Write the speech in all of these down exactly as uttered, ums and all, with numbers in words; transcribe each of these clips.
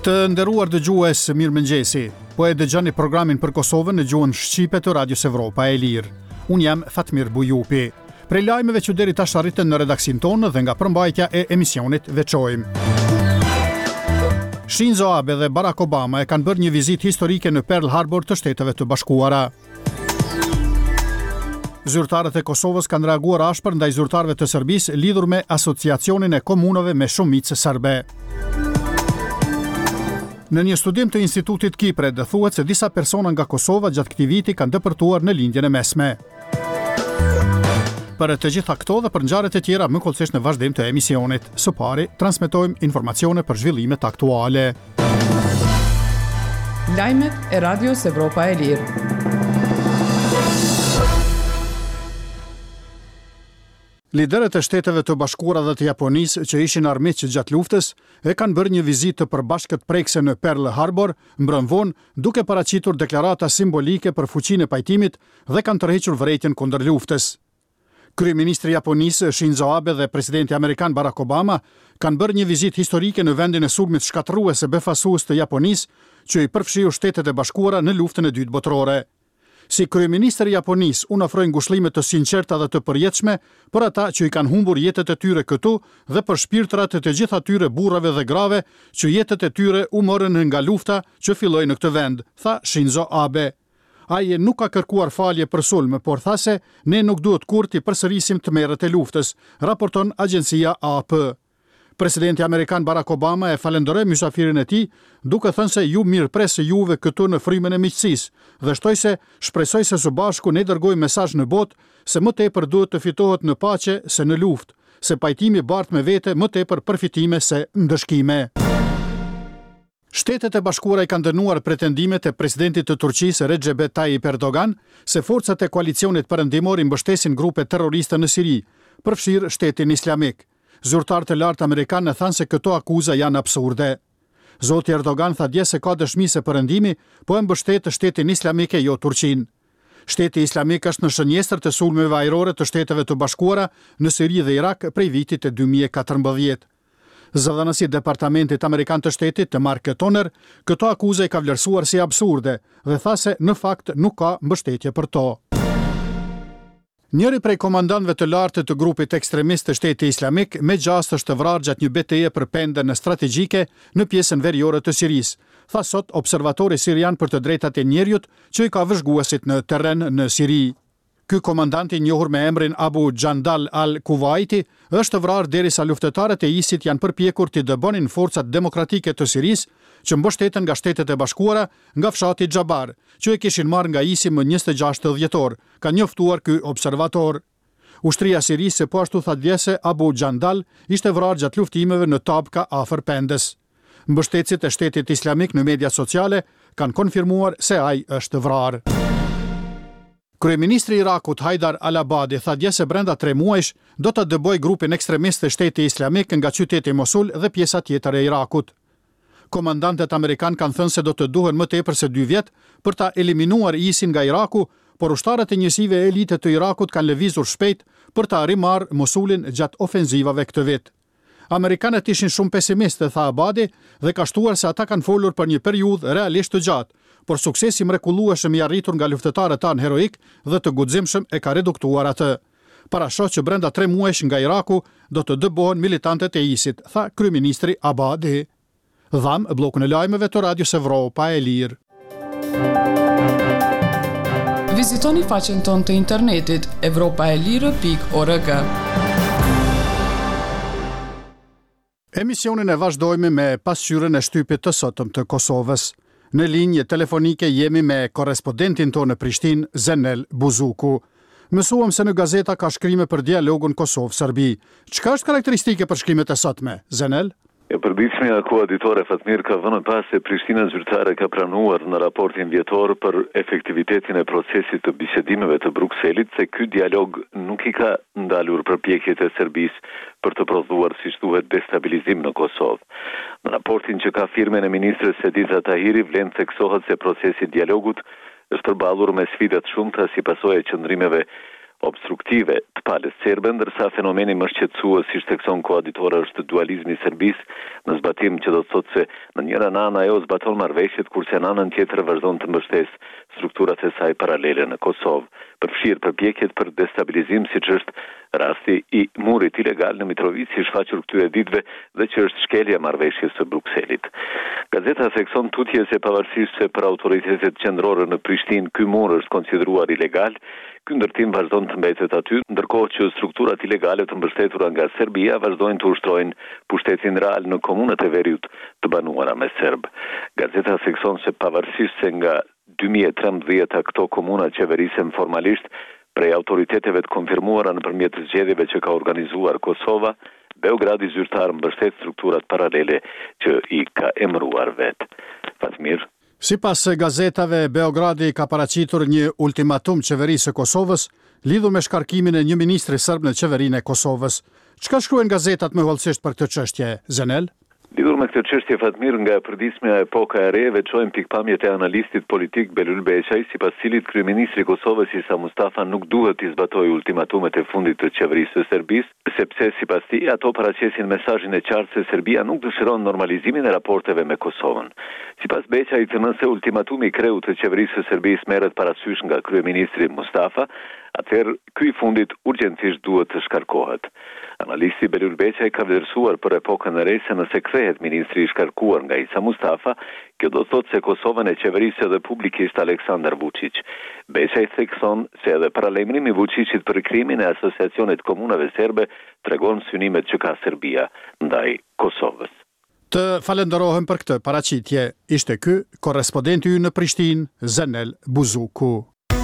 Të nderuar dëgjues, mirëmëngjesi. Po e dëgjoni programin për Kosovën në gjuhën shqipe të Radios Evropa e Lirë. Unë jam Fatmir Bujupi. Prej lajmeve që deri tash arritën në redaksin tonë dhe nga përmbajtja e emisionit veçojmë. Shinzo Abe dhe Barack Obama e kanë bërë një vizitë historike në Pearl Harbor të Shteteve të Bashkuara. Zyrtarët e Kosovës kanë reaguar ashpër ndaj zyrtarëve të Serbisë lidhur me asociacionin e komunave me shumicë serbe. Në një studim të Institutit Kipre, dhe thuhet se disa persona nga Kosova gjatë këtij viti kanë dëpërtuar në lindjen e mesme. Për të gjitha këto dhe për ngjarjet e tjera më kollësisht në vazhdim të emisionit. Së pari, transmetojmë informacione për zhvillimet aktuale. Lajmet e Radios Evropa e Lirë. Liderët e Shteteve të Bashkuara dhe të Japonisë që ishin armiqë gjatë luftës e kanë bërë një vizitë të përbashkët prekse në Pearl Harbor, mbrëm vonë, duke paraqitur deklarata simbolike për fuqinë e pajtimit dhe kanë tërhequr vërejtjen kundër luftës. Kryeministri i Japonisë Shinzo Abe dhe presidenti amerikan Barack Obama kanë bërë një vizitë historike në vendin e sulmit shkatërrues e befasues të Japonisë, që i përfshiu Shtetet e Bashkuara në luftën e dytë botërore. Si kryeministri i Japonisë, unë ofroj ngushëllime të sinqerta dhe të përjetshme për ata që i kanë humbur jetët e tyre këtu dhe për shpirtrat e të gjithë atyre burrave dhe grave që jetët e tyre u morën nga lufta që filloi në këtë vend, tha Shinzo Abe. Ai nuk ka kërkuar falje për sulm, por tha se ne nuk duhet kurrë të përsërisim tmerrat e luftës, raporton agjencia A P. Presidenti amerikan Barack Obama e falenderoi mysafirin e tij, duke thënë se ju mirëpres juve këtu në frymën e miqësisë dhe shtoi se shpresoj se së bashku ne dërgojmë mesazh në botë se më tepër duhet të fitohet në paqe se në luftë, se pajtimi bart me vete më tepër përfitime se ndëshkime. Shtetet e Bashkuara i kanë dënuar pretendimet e presidentit të Turqisë Recep Tayyip Erdogan se forcat e koalicionit perëndimor i mbështesin grupe terroriste në Siri, përfshirë Shtetin Islamik. Zyrtarët e lartë amerikanë thanë se këto akuza janë absurde. Zoti Erdogan tha dje se ka dëshmi se perëndimi po e mbështet Shtetin Islamik e jo Turqinë. Shteti Islamik është në shënjestër të sulmeve ajrore të Shteteve të Bashkuara në Siri dhe Irak prej vitit e dy mijë e katërmbëdhjetë. Zëdhënësi i Departamentit Amerikan të Shtetit të Mark Toner këto akuza i ka vlerësuar si absurde dhe tha se në fakt nuk ka mbështetje për to. Njëri prej komandantëve të lartë të grupit ekstremist të Shtetit Islamik me gjast është vrarë gjatë një betejë për pendën strategjike në pjesën veriore të Sirisë, tha sot observatori sirian për të drejtat e njerëzit që i ka vëzhguesit në terren në Siri. Ky komandant i njohur me emrin Abu Jandal al-Kuwaiti është vrarë derisa luftëtarët e ISIT janë përpjekur të dëbonin forcat demokratike të Sirisë që mbështeten nga Shtetet e Bashkuara nga fshati Xhabar, që e kishin marrë nga ISIS më njëzet e gjashtë dhjetor, ka njoftuar ky observator. Ushtria e Sirisë po ashtu tha dje se Abu Jandal ishte vrarë gjatë luftimeve në Tabka afër Pendës. Mbështetësit e Shtetit Islamik në media sociale kanë konfirmuar se ai është vrarë. Kryeministri i Irakut Haidar al-Abadi tha dje se brenda tre muajsh do të dëboj grupin ekstremist të Shtetit Islamik nga qyteti Mosul dhe pjesa tjetër e Irakut. Komandantët amerikan kanë thënë se do të duhen më tepër se dy vjet për ta eliminuar ISIS nga Iraku, por ushtarët e njësive elite të Irakut kanë lëvizur shpejt për ta rimarrë Mosulin gjatë ofenzivave këtë vit. Amerikanët ishin shumë pesimistë, tha Abadi, dhe ka shtuar se ata kanë folur për një periudhë realisht të gjatë, por suksesi mrekullueshëm i arritur nga luftëtarët tanë heroik dhe të guximshëm e ka reduktuar atë. Parashot që brenda tre muajsh nga Iraku do të dëbohen militantët e ISIS, tha kryeministri Abadi. Dham bllokun e lajmeve të Radios Evropa e Lirë. Vizitoni faqen tonë të internetit evropaelire pikë org. Emisionin e vazhdojmë me pasqyrën e shtypit të sotëm të Kosovës. Në linjë telefonike jemi me korrespondentin tonë në Prishtinë, Zenel Buzuku. Mësuam se në gazeta ka shkrime për dialogun Kosovë-Serbi. Çka është karakteristike për shkrimet e sotme, Zenel? E përditshmja koaditore Fatmir ka vënë pas se Prishtina zyrtare ka pranuar në raportin vjetor për efektivitetin e procesit të bisedimeve të Brukselit se ky dialog nuk i ka ndalur përpjekjet e Serbisë për të prodhuar siç duhet destabilizim në Kosovë. Në raportin që ka firmen e ministres Sediza Tahiri vlen theksohet se procesi i dialogut është përballur me sfida të shumta si pasojë e qëndrimeve obstruktive të palës serbe, ndërsa fenomeni më shqetësues si thekson koauditora është dualizmi i Serbisë në zbatim, që do të thotë se në njëra anë ajo zbaton marrëveshjet, kurse në anën tjetër vazhdon të mbështesë strukturat e saj paralele në Kosovë, përfshirë përpjekjet për destabilizim, siç është rasti i murit ilegal në Mitrovica, i shfaqur këtyre ditëve dhe që është shkelja e marrëveshjes së Brukselit. Gazeta thekson tutje se pavarësisht se për autoritetet qendrore në Prishtinë ky mur është konsideruar ilegal, ky ndërtim vazhdon të mbetet aty, ndërkohë që strukturat ilegale të mbështetura nga Serbia vazhdojnë të ushtrojnë pushtetin real në komunat e veriut të banuara me serb. Gazeta thekson se pavarësisht se nga dy mijë e trembëdhjetë këto komuna qeverisen formalisht prej autoriteteve të konfirmuara nëpërmjet zgjedhjeve që ka organizuar Kosova, Beogradi zyrtar mbështet strukturat paralele që i ka emëruar vet. Fatmir. Sipas gazetave, Beogradi ka paraqitur një ultimatum qeverisë së Kosovës lidhur me shkarkimin e një ministri serb në qeverinë e Kosovës. Çka shkruajnë gazetat më hollësisht për këtë çështje, Zenel? Lidhur me këtë çështje, Fatmir, nga përdismja e epoka e re, veçojmë pikpamjet e analistit politik Belul Beqaj, sipas cilit kryeministri i Kosovës Isa Mustafa nuk duhet të zbatojë ultimatumet e fundit të qeverisë së Serbisë, sepse sipas tij ato paraqesin mesazhin e qartë se Serbia nuk dëshiron normalizimin e raporteve me Kosovën. Sipas Beqajit, nëse ultimatumi i kreut të qeverisë së Serbisë merret parasysh nga kryeministri Mustafa, atëherë ky i fundit urgjentisht duhet të shkarkohet. Analisti Belul Beqaj ka vlerësuar për epokën e re se nëse kthehet ministri i shkarkuar nga Isa Mustafa, kjo do të thotë se Kosovën e qeverisë edhe publikisht Aleksandar Vučić. Beqaj thekson se edhe paralajmërimi i Vučićit për krimin e asociacionit komunave serbe tregon synimet që ka Serbia ndaj Kosovës. Të falenderohem për këtë paraqitje. Ishte ky korrespondenti ynë në Prishtinë, Zenel Buzuku.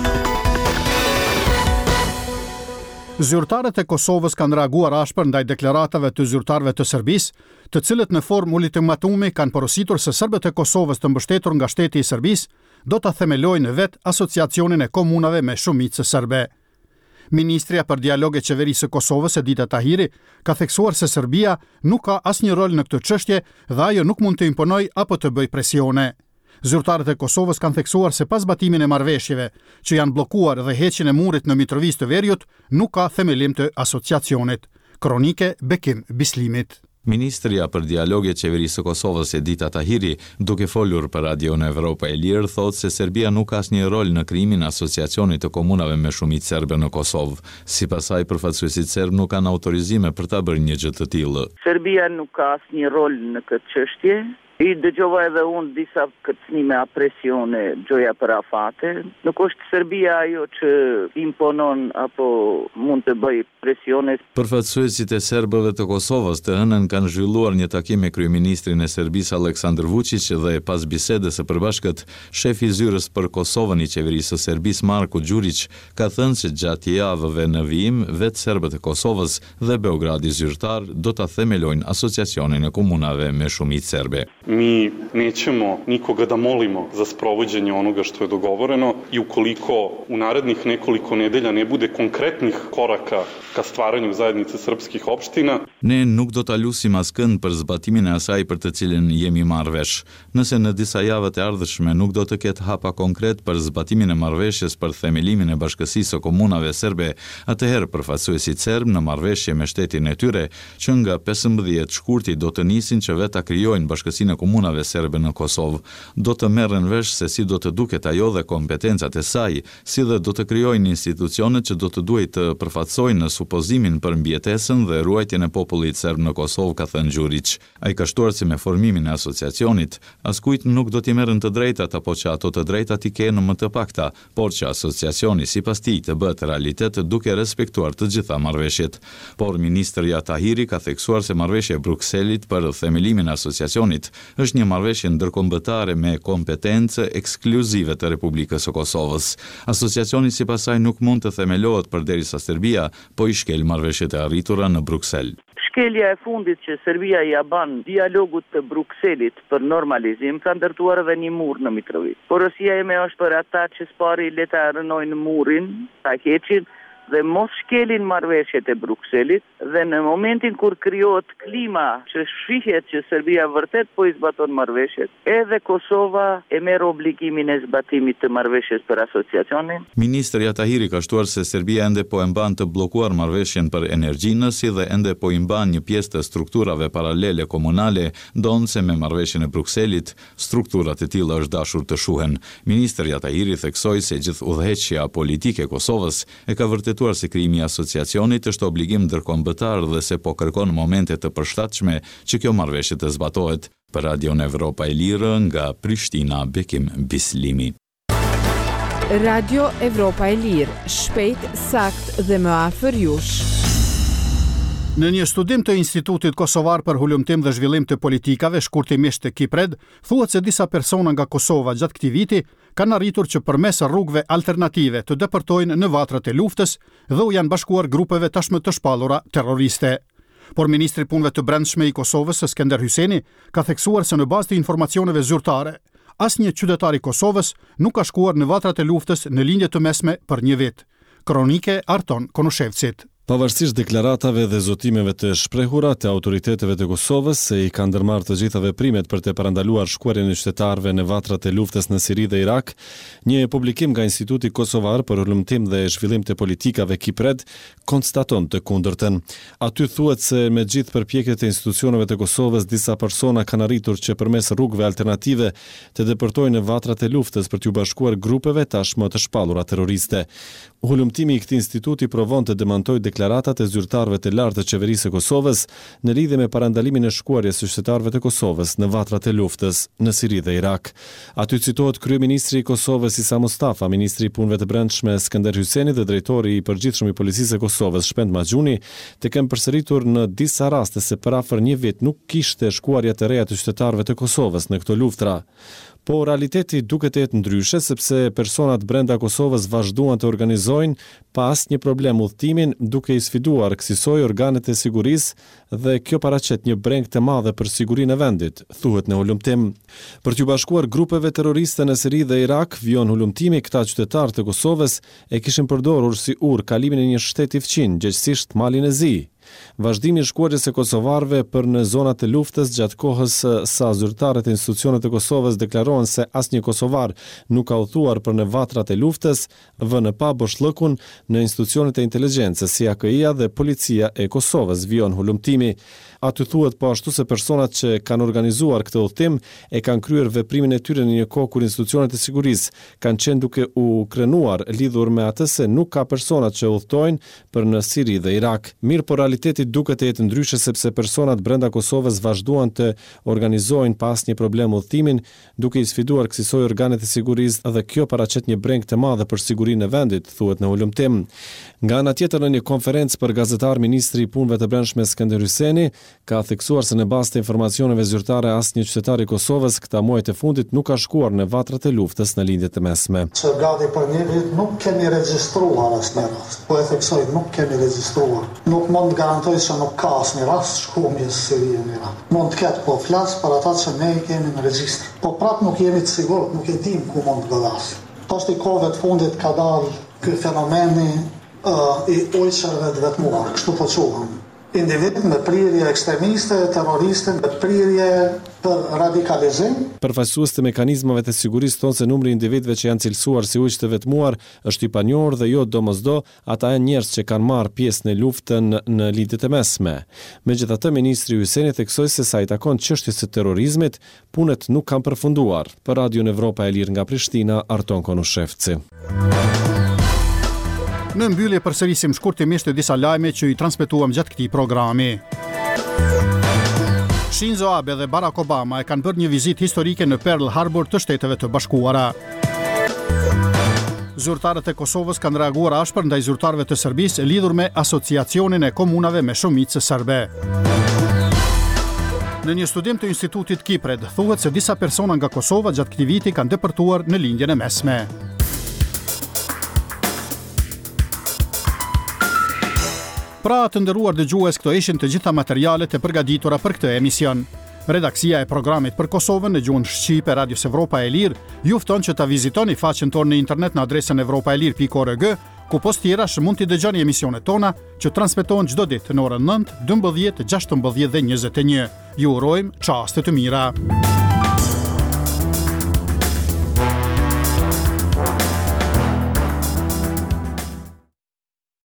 Zyrtarët e Kosovës kanë reaguar ashpër ndaj deklaratave të zyrtarëve të Serbisë, të cilët në formë ultimatumi kanë porositur se serbët e Kosovës të mbështetur nga shteti i Serbisë do ta themelojnë vet asociacionin e komunave me shumicë serbe. Ministria për dialog e qeverisë së Kosovës, Edita Tahiri, ka theksuar se Serbia nuk ka asnjë rol në këtë çështje dhe ajo nuk mund të imponojë apo të bëjë presione. Zyrtarët e Kosovës kanë theksuar se pas batimin e marrëveshjeve që janë bllokuar dhe heqjen e murit në Mitrovica të Veriut, nuk ka themelim të asociacionit. Kronike Bekim Bislimit. Ministria për dialog e qeverisë së Kosovës, Edita Tahiri, duke folur për Radio në Evropa e Lirë, thotë se Serbia nuk ka asnjë rol në krimin e asociacionit të komunave me shumicë serbe në Kosovë. Sipas saj, përfaqësuesit serb nuk kanë autorizime për ta bërë një gjë të tillë. Serbia nuk ka asnjë rol në këtë çështje. I dëgjova edhe unë disa kërcënime a presione gjoja për afate. Nuk është Serbia ajo që imponon apo mund të bëj presione. Përfaqësuesit e serbëve të Kosovës të hënën kanë zhvilluar një takim me kryeministrin e Serbisë Aleksandar Vučić dhe pas bisedës së përbashkët, shefi i zyrës për Kosovën i qeverisë së Serbisë Marko Đurić ka thënë se gjatë javëve në vijim vetë serbët e Kosovës dhe Beogradi zyrtar do ta themelojnë asociacionin e komunave me shumicë serbe. Mi nećemo nikoga da molimo za sprovođenje onoga što je dogovoreno i ukoliko u narednih nekoliko nedelja ne bude konkretnih koraka ka stvaranju zajednice srpskih opština. Ne nuk do ta lusim askënd për zbatimin e asaj për të cilën jemi marrë vesh. Nëse në disa javët e ardhshme nuk do të ketë hapa konkret për zbatimin e marrëveshjes për themelimin e bashkësisë së komunave serbe, atëherë përfaqësuesit serb në marrëveshje me shtetin e tyre, që nga pesëmbëdhjetë shkurti do të nisin që vetë ta krijojnë bashkësinë e komunave serbe në Kosovë, do të merren vesh se si do të duket ajo dhe kompetencat e saj, si dhe do të krijojnë institucionet që do të duhet të përfaqësojnë në supozimin për mbijetesën dhe ruajtjen e popullit serb në Kosovë, ka thënë Đurić. Ai ka shtuar se me formimin e asociacionit, askujt nuk do t'i merren të drejtat apo që ato të drejtat i kenë më të pakta, por që asociacioni sipas tij të bëhet realitet duke respektuar të gjitha marrëveshjet. Por ministrja Tahiri ka theksuar se marrëveshja e Brukselit për themelimin e asociacionit është një marrëveshje ndërkombëtare me kompetencë ekskluzive të Republikës së Kosovës. Asociacioni sipas saj nuk mund të themelohet përderisa Serbia po i shkel marrëveshjet e arritura në Bruksel. Shkelja e fundit që Serbia ja ban dialogut të Brukselit për normalizim ka ndërtuar edhe një mur në Mitrovica. Porosia ime është për ata që spari le ta rënojnë murin, ta heqin dhe mos shkelin marrëveshjet e Brukselit dhe në momentin kur krijohet klima që shihet që Serbia vërtet po i zbaton marrëveshjet, edhe Kosova e merr obligimin e zbatimit të marrëveshjes për asociacionin. Ministri Tahiri ka shtuar se Serbia ende po e mban të bllokuar marrëveshjen për energjinë, si dhe ende po i mban një pjesë të strukturave paralele komunale, ndonse me marrëveshjen e Brukselit, strukturat e tilla është dashur të shuhen. Ministri Tahiri theksoi se gjithë udhëheqja politike e Kosovës e ka vërtetuar se krijimi i asociacionit është obligim ndërkombëtar dhe se po kërkon momente të përshtatshme që kjo marrëveshje të zbatohet. Për Radion Evropa e Lirë nga Prishtina, Bekim Bislimi. Radio Evropa e Lirë, shpejt, sakt dhe më afër jush. Në një studim të Institutit Kosovar për Hulumtim dhe Zhvillim të Politikave, shkurtimisht të Kipred, thuhet se disa persona nga Kosova gjatë këtij viti kanë arritur që përmes rrugëve alternative të depërtojnë në vatrat e luftës dhe u janë bashkuar grupeve tashmë të shpallura terroriste. Por Ministri i Punëve të Brendshme i Kosovës, Skender Hyseni, ka theksuar se në bazë të informacioneve zyrtare, asnjë qytetar i Kosovës nuk ka shkuar në vatrat e luftës në lindje të mesme për një vit. Kronike Arton Konushevcit. Pavarësisht deklaratave dhe zotimeve të shprehura të autoriteteve të Kosovës se i kanë ndërmarrë të gjitha veprimet për të parandaluar shkuarjen e qytetarëve në vatrat e luftës në Siri dhe Irak, një publikim nga Instituti Kosovar për Hulumtim dhe Zhvillim të Politikave Kipred konstaton të kundërtën. Aty thuhet se me gjithë përpjekjet e institucioneve të Kosovës, disa persona kanë arritur që përmes rrugëve alternative të depërtojnë në vatrat e luftës për t'u bashkuar grupeve tashmë të shpallura terroriste. Hulumtimi i këtij instituti provon të demantojë deklaratat e zyrtarëve të lartë të qeverisë së Kosovës në lidhje me parandalimin e shkuarjes së qytetarëve të Kosovës në vatrat e luftës në Siri dhe Irak. Aty citohet kryeministri i Kosovës Isa Mustafa, ministri i Punëve të Brendshme Skender Hyseni dhe drejtori i përgjithshëm i policisë së Kosovës Shpend Maxhuni të kenë përsëritur në disa raste se për afër një vit nuk kishte shkuarje të reja të qytetarëve të Kosovës në këto luftra. Po realiteti duket të jetë ndryshe sepse personat brenda Kosovës vazhduan të organizojnë pa asnjë problem udhëtimin, duke i sfiduar kësaj organet e sigurisë dhe kjo paraqet një breng të madhe për sigurinë e vendit, thuhet në hulumtim. Për t'u bashkuar grupeve terroriste në Siri dhe Irak, vijon hulumtimi, këta qytetarë të Kosovës e kishin përdorur si urë kalimin e një shteti fqin, gjithsesi Malin e Zi. Vazhdimi i shkuarjes së kosovarëve për në zonat e luftës gjatë kohës sa zyrtarët e institucioneve të Kosovës deklarohen se asnjë kosovar nuk ka udhëtuar për në vatrat e luftës, vënë pa boshllëkun në institucionet e inteligjencës si A K I-a dhe policia e Kosovës, vijon hulumtimi. Aty thuhet po ashtu se personat që kanë organizuar këtë udhëtim e kanë kryer veprimin e tyre në një kohë kur institucionet e sigurisë kanë qenë duke u krenuar lidhur me atë se nuk ka personat që udhtojnë për në Siri dhe Irak. Mirë, por realiteti duket të jetë ndryshe sepse personat brenda Kosovës vazhduan të organizojnë pa asnjë problem udhëtimin, duke i sfiduar kësaj organet e sigurisë dhe kjo paraqet një breng të madh për sigurinë e vendit, thuhet në hulumtim. Nga ana tjetër, në një konferencë për gazetar, ministri i Punëve të Brendshme Skender Hyseni ka theksuar se në bazë të informacioneve zyrtare asnjë qytetar i Kosovës këta muajt e fundit nuk ka shkuar në vatrat e luftës në lindjet e mesme. Që gati për një vit nuk kemi regjistruar asnjë rast. Po e theksoj, nuk kemi regjistruar. Nuk mund të garantoj se nuk ka asnjë rast shkumjes në Siri e Irak. Mund të ketë, po flas për ata që ne i kemi në regjistr. Po prap nuk jemi të sigurt, nuk e dim ku mund të godasim. Poshtë i kohëve të fundit ka dalë ky fenomeni uh, i ujqërve të vetmuar, kështu po quhen. Individ me prirje ekstremiste, terroriste, me prirje për radikalizim. Përfaqësues të mekanizmave të sigurisë thonë se numri i individëve që janë cilësuar si ujq të vetmuar është i panjohur dhe jo domosdo ata janë njerëz që kanë marrë pjesë në luftën në lindjet e mesme. Megjithatë, ministri Hyseni theksoi se sa i takon çështjes së terrorizmit, punët nuk kanë përfunduar. Për Radion Evropa e Lirë nga Prishtina, Arton Konushevci. Në mbyllje përsërisim shkurtimisht disa lajme që i transmetuam gjatë këtij programi. Shinzo Abe dhe Barack Obama e kanë bërë një vizitë historike në Pearl Harbor të Shteteve të Bashkuara. Zyrtarët e Kosovës kanë reaguar ashpër ndaj zyrtarëve të Serbisë lidhur me asociacionin e komunave me shumicë serbe. Në një studim të Institutit Kipred, thuhet se disa persona nga Kosova gjatë këtij viti kanë depërtuar në lindjen e mesme. Pra të nderuar dëgjues, këto ishin të gjitha materialet e përgatitura për këtë emision. Redaksia e programit për Kosovën në gjuhën shqipe Radios Evropa e Lirë ju fton që ta vizitoni faqen tonë në internet në adresën evropaelir pikë org, ku post tjerash mund t'i dëgjoni emisionet tona që transmetohen çdo ditë në orën nëntë, dymbëdhjetë, gjashtëmbëdhjetë dhe njëzet e një. Ju urojmë çaste të mira.